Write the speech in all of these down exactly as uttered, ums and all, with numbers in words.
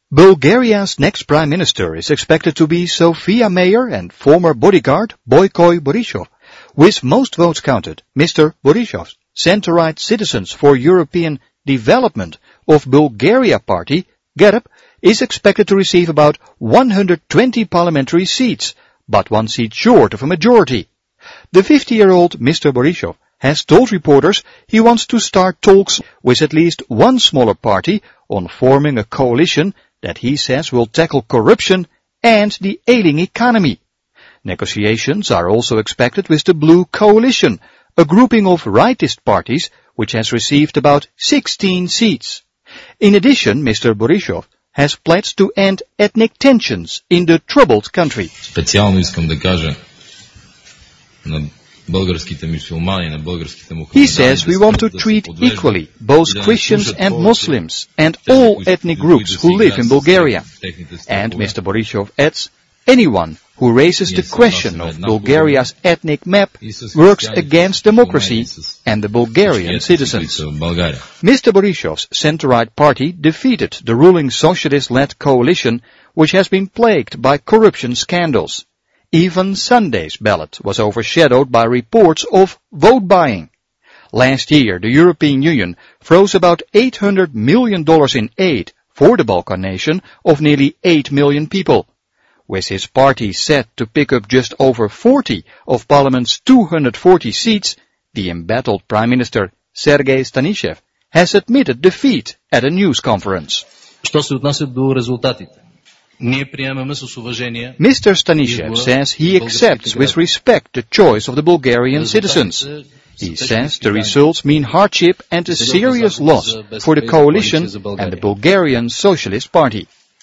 Bulgaria's next prime minister is expected to be Sofia mayor and former bodyguard Bojko Borisov. With most votes counted, Mister Borisov's center-right Citizens for European Development of Bulgaria party, GERB, is expected to receive about one hundred twenty parliamentary seats, but one seat short of a majority. The fifty-year-old Mister Borisov has told reporters he wants to start talks with at least one smaller party on forming a coalition that he says will tackle corruption and the ailing economy. Negotiations are also expected with the Blue Coalition, a grouping of rightist parties which has received about sixteen seats. In addition, Mister Borisov has pledged to end ethnic tensions in the troubled country. Специално искам да кажа на българските мюсюлмани, на българските мухамедани. He says we want to treat equally both Christians and Muslims and all ethnic groups who live in Bulgaria. And Mister Borisov adds, anyone who raises the question of Bulgaria's ethnic map works against democracy and the Bulgarian citizens. Mister Borisov's center-right party defeated the ruling socialist-led coalition, which has been plagued by corruption scandals. Even Sunday's ballot was overshadowed by reports of vote buying. Last year, the European Union froze about eight hundred million dollars in aid for the Balkan nation of nearly eight million people. With his party set to pick up just over forty of Parliament's two hundred forty seats, the embattled Prime Minister Sergei Stanishev has admitted defeat at a news conference. Що се отнася до резултатите? Ние приемаме с уважение. Mister Stanishev says he accepts with respect the choice of the Bulgarian citizens. He says the results mean hardship and a serious loss for the coalition and the Bulgarian Socialist Party.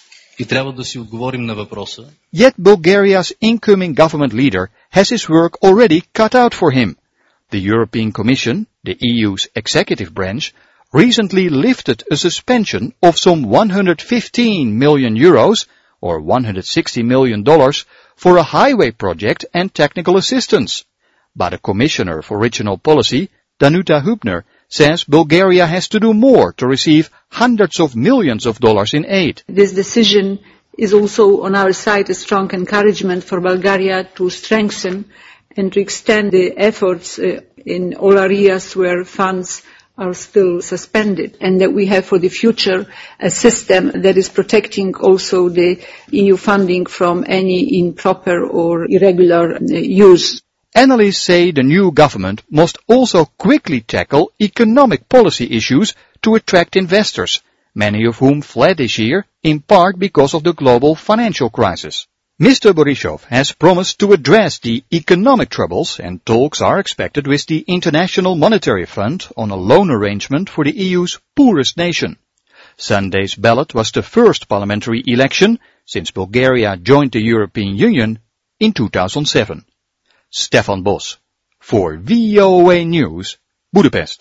Yet Bulgaria's incoming government leader has his work already cut out for him. The European Commission, the E U's executive branch, recently lifted a suspension of some one hundred fifteen million euros, or one hundred sixty million dollars, for a highway project and technical assistance. But a commissioner for regional policy, Danuta Hübner, says Bulgaria has to do more to receive hundreds of millions of dollars in aid. This decision is also on our side a strong encouragement for Bulgaria to strengthen and to extend the efforts uh, in all areas where funds are still suspended, and that we have for the future a system that is protecting also the E U funding from any improper or irregular uh, use. Analysts say the new government must also quickly tackle economic policy issues to attract investors, many of whom fled this year, in part because of the global financial crisis. Mister Borisov has promised to address the economic troubles, and talks are expected with the International Monetary Fund on a loan arrangement for the E U's poorest nation. Sunday's ballot was the first parliamentary election since Bulgaria joined the European Union in two thousand seven. Stefan Bos, voor V O A News, Budapest.